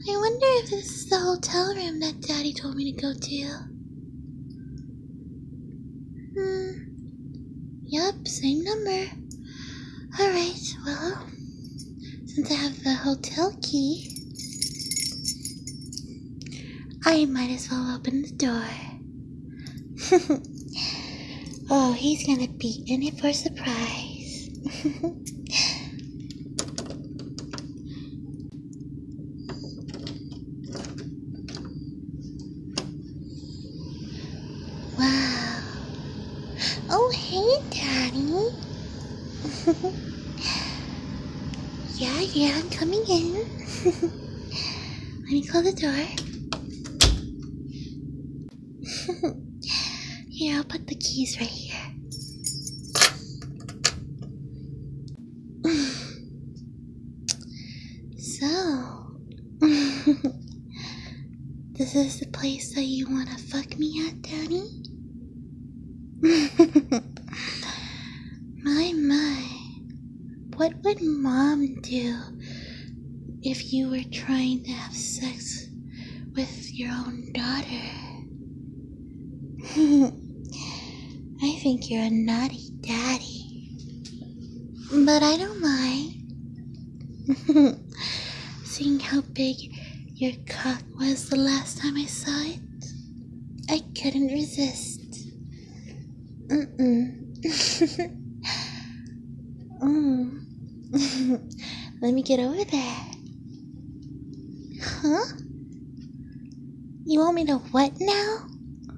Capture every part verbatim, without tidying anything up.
I wonder if this is the hotel room that Daddy told me to go to. Hmm. Yup, same number. Alright, well, since I have the hotel key, I might as well open the door. Oh, he's gonna be in it for a surprise. Wow. Oh, hey, Daddy. Yeah, yeah, I'm coming in. Let me close the door. Here, I'll put the keys right here. So, this is the place that you want to fuck me at, Daddy? My, my. What would Mom do if you were trying to have sex with your own daughter? I think you're a naughty daddy. But I don't mind. Seeing how big your cock was the last time I saw it, I couldn't resist. Mm-mm. mm. Let me get over there. Huh? You want me to what now?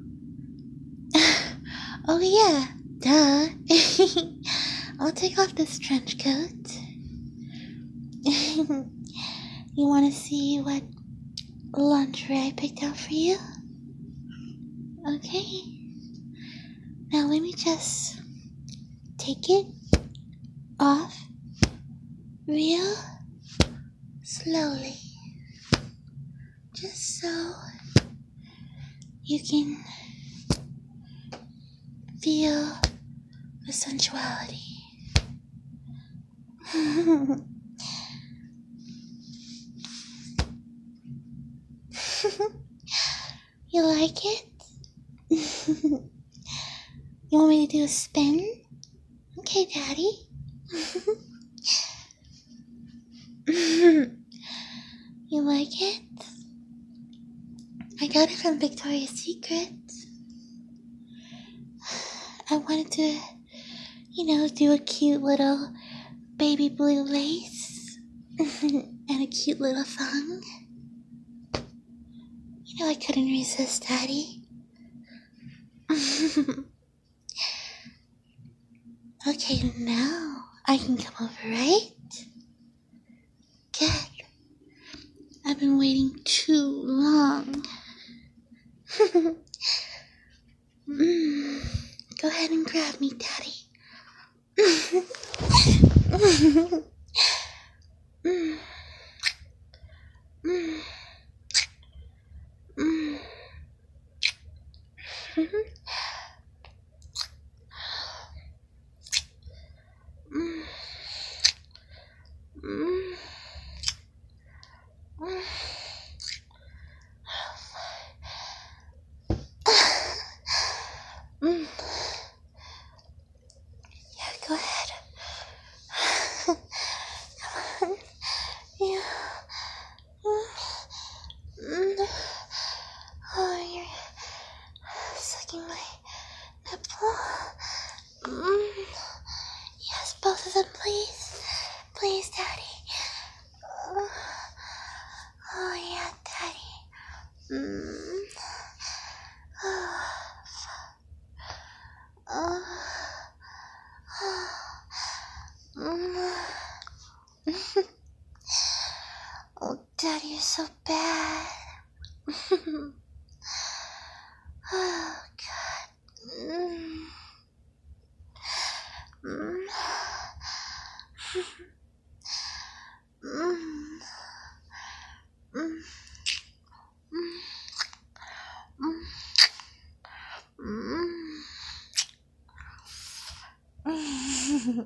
Oh yeah, duh. I'll take off this trench coat. You want to see what lingerie I picked out for you? Okay. Now let me just take it off real slowly. Just so you can feel the sensuality. You like it? You want me to do a spin? Okay, Daddy. You like it? I got it from Victoria's Secret. I wanted to, you know, do a cute little baby blue lace and a cute little thong. You know I couldn't resist, Daddy. Okay, now I can come over, right? Good. I've been waiting too long. mm. Go ahead and grab me, Daddy. mm. Mm. Mm. Mm. Mm. Mm. Mm. Yeah, go ahead. Come on. Yeah. Mm. Oh, you're sucking my nipple. Mm. Yes, both of them, please. Please, Daddy. Oh, oh yeah, Daddy. Mm. Oh. Oh. Oh, Daddy, you're so bad. Oh, God. Mm. Mm. Mm. Mm. Mm. Mm.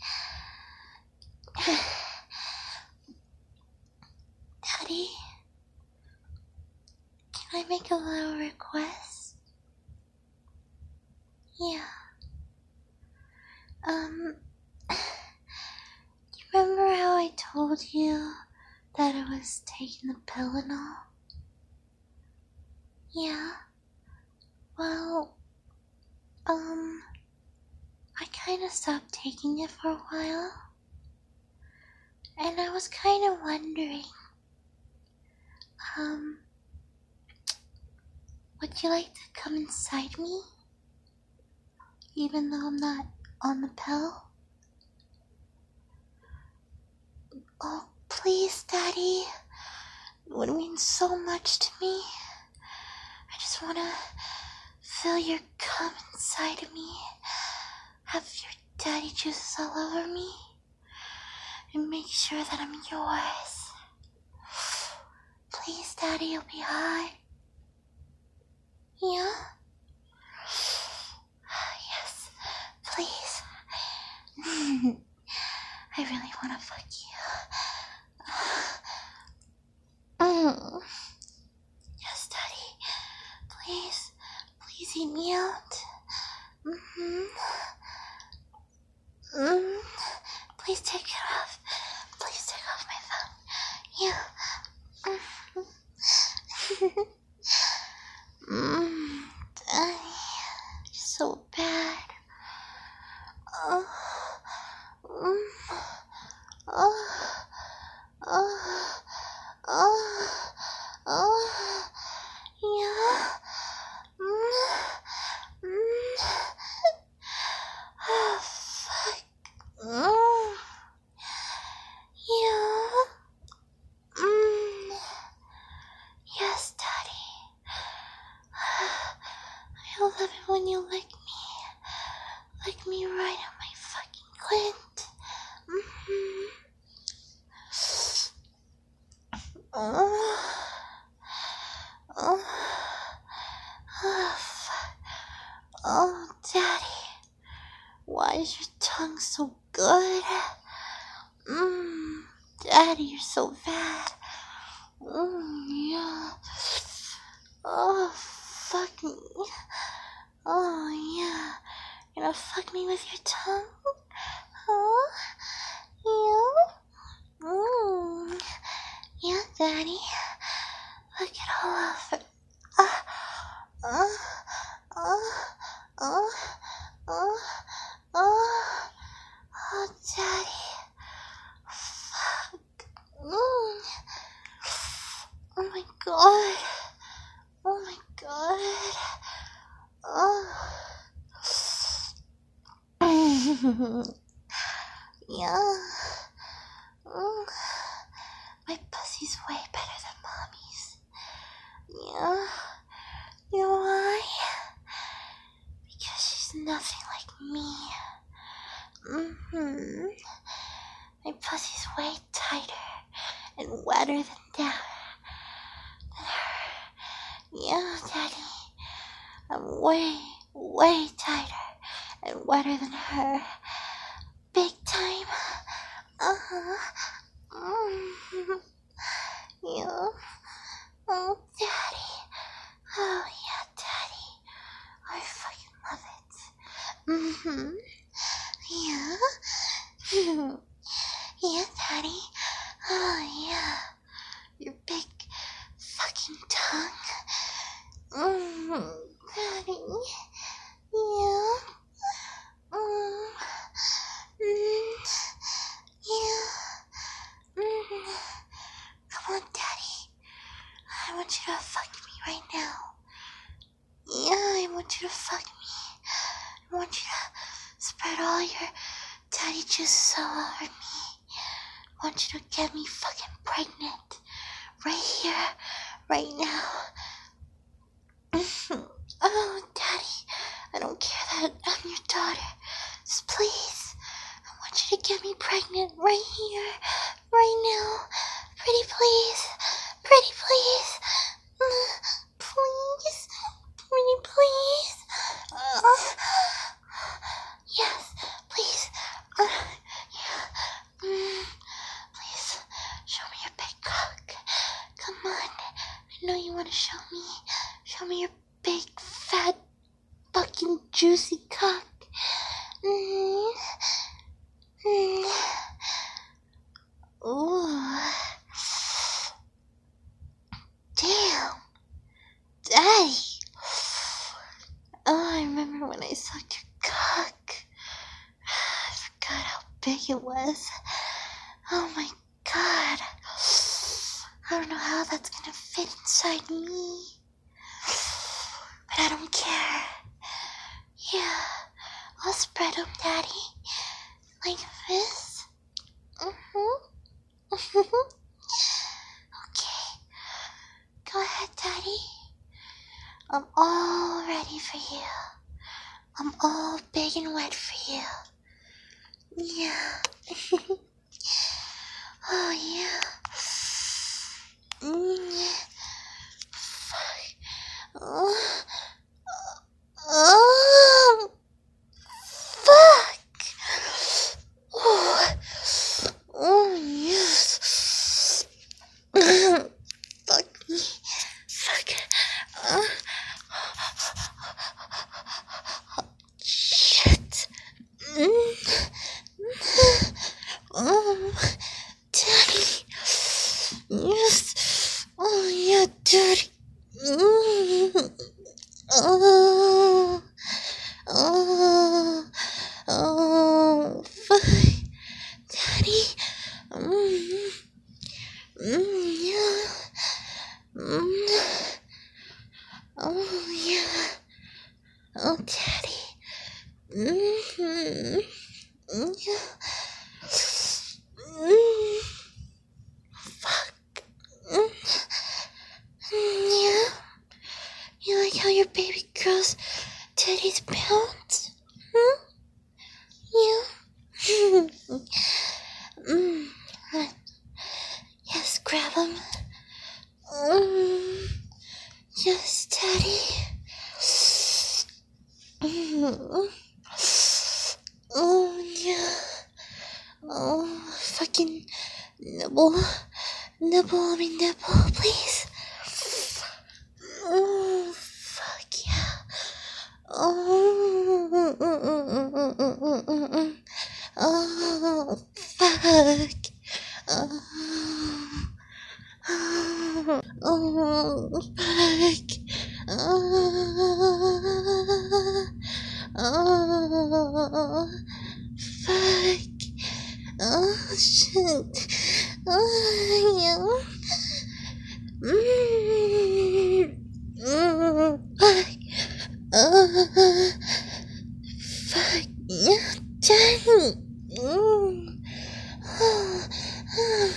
Daddy, Can I make a little request? Yeah. Um, you remember how I told you that I was taking the pill and all? Yeah. Well, um, I kinda stopped taking it for a while. And I was kinda wondering, um, would you like to come inside me? Even though I'm not on the pill? Oh, please, Daddy. It would mean so much to me. I just wanna feel your cum inside of me. Have your daddy juices all over me. And make sure that I'm yours. Please, Daddy, you'll be hot. Yeah? Yes, please. I really wanna fuck you. Mm. Yes, Daddy. Please, please eat me out. Mm-hmm. Mm. Please take it off. Please take off my phone. Yeah. mm. Daddy, you're so bad. Oh. Mm. Oh. Oh. Oh. Oh. Yeah. Mm. Mm. Oh, fuck. Mm. Yeah. Mm. Yes, Daddy. I love it when you lick me. Lick me right on my fucking clit. Mm-hmm. Oh. Oh. Oh, fuck. Oh, Daddy. Why is your tongue so good? Mmm. Daddy, you're so bad. Mmm, yeah. Oh, fuck me. Oh, yeah. You're gonna fuck me with your tongue? Oh, yeah. Mmm. Yeah, Daddy. Look it all over. Uh, uh, uh, uh, uh, uh. Oh, Daddy. Fuck. Mm. Oh my god. Oh my god. Oh. Yeah. Mm. My pussy's way better than mommy's. Yeah. You know why? Because she's nothing like me. Mm-hmm. My pussy's way tighter and wetter than down than her. Yeah, Daddy. I'm way, way tighter and wetter than her. Big time. Uh-huh. Mm-hmm. Yeah. Oh, Daddy. Oh, yeah, Daddy. I fucking love it. Mm-hmm. Yeah. Yeah, Daddy. Oh, yeah. Your big fucking tongue. Mm-hmm. Daddy. Yeah. Mm. Mm. Yeah. Mm. Come on, Daddy. I want you to fuck me right now. Yeah, I want you to fuck me. I want you to spread all your daddy juices all over me. I want you to get me fucking pregnant. Right here, right now. Oh, Daddy, I don't care that I'm your daughter. Just please, I want you to get me pregnant right here, right now. Pretty please, pretty please. Please, pretty please. Uh, yes, please. Uh, yeah. Mm, please, show me your big cock. Come on, I know you wanna show me? Show me your big, fat, fucking juicy cock. Mm. Mm. Ooh. Damn. Daddy. Oh, I remember when I sucked your cock. I forgot how big it was. Oh my god. I don't know how that's gonna fit inside me. But I don't care. Yeah. I'll spread them, Daddy. Like this. Mm-hmm. Okay. Go ahead, Daddy. I'm all ready for you. I'm all big and wet for you. Yeah. Oh, yeah. Mm. Fuck. Oh. Oh. Fuck. Oh. Oh, yes. Fuck me. Fuck. Uh. Shit. Mm. Oh, Daddy. Yes. Oh, yeah, Daddy. Mm. Oh. Oh. Oh. Fuck. Daddy. Mm. Mm, yeah. Mm. Oh, yeah. Oh, Daddy. Mm-hmm. Yeah. Mm. Fuck. Mm. Yeah. You like how your baby girl's titties bounce? Hmm? Yeah. Mm. Yes, grab him. Mm. Yes, Daddy. Mm. Oh, yeah. Oh, fucking nibble. Nibble on me, nibble, please. Oh, fuck yeah. Oh, mm, mm, mm, mm, mm, mm, mm, mm. Oh, fuck. Oh, oh, oh, fuck. Oh, oh, fuck. Oh, shit. Oh, yeah. Mm, mm, fuck. Oh, fuck. Yeah, Daddy. Mm. Oh, oh,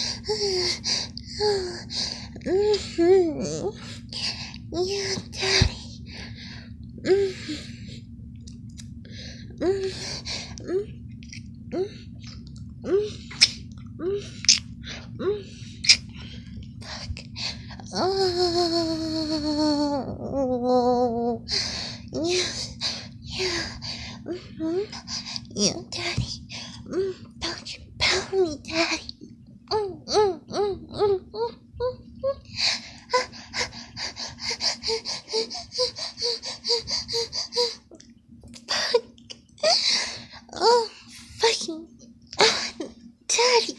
oh, mm-hmm. Yeah, Daddy. Mm, mm, mm, mm, mm, mm, mm. Fuck. Oh, yes, yeah, mm-hmm. Yeah, Daddy. Mm, don't you pound me, Daddy. Mm, mm, mm, mm, mm, mm. Fuck. Oh, fucking. Daddy.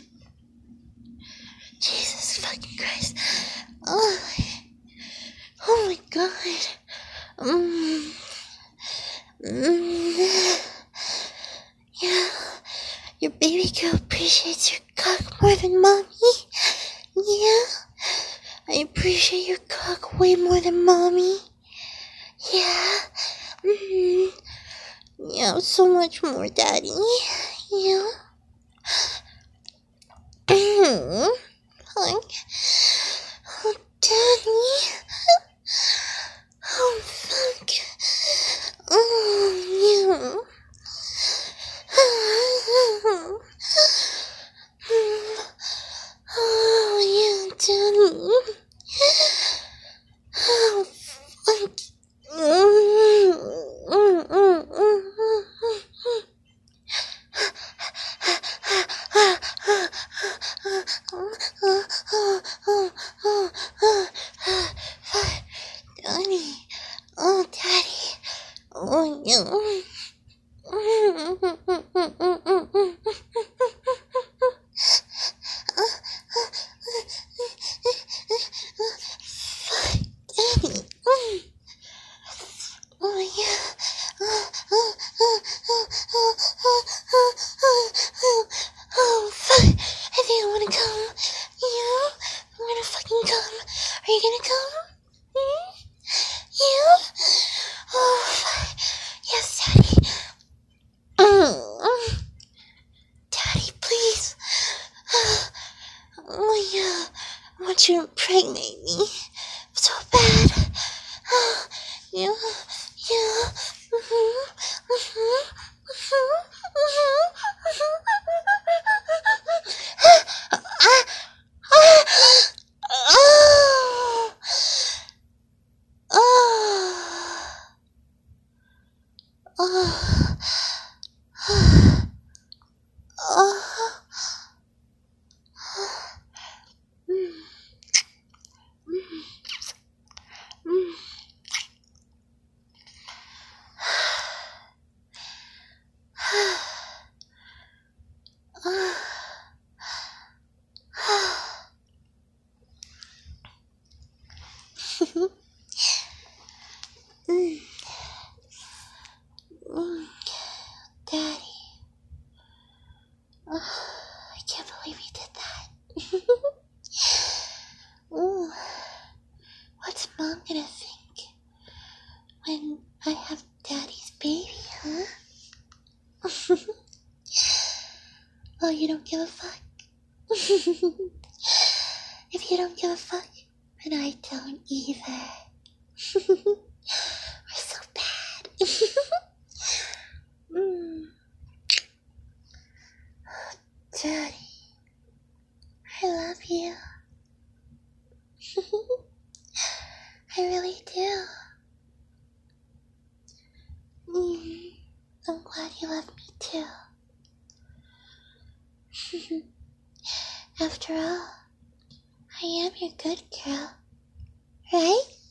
Jesus fucking Christ. Oh, oh my god. Mm. Mm. Yeah. Your baby girl appreciates your cock more than mommy. Yeah. I appreciate your cock way more than mommy. Yeah. Mm. Yeah, so much more, Daddy. Yeah. Mm. Like, oh, Daddy. Oh, fuck. Oh, yeah. Oh, yeah, Daddy. Oh, fuck. gonna come? Hmm? You? Oh, yes, Daddy. Mm. Daddy, please. Oh, yeah. I want you to impregnate me so bad. Yeah, yeah. Mm-hmm. Mm-hmm. Mm-hmm. Daddy. Oh, I can't believe you did that. Ooh, what's Mom gonna think when I have Daddy's baby, huh? Oh, you don't give a fuck? If you don't give a fuck, then I don't either. We're so bad. mm. Daddy, I love you. I really do. Mm. I'm glad you love me too. After all, I am your good girl, right?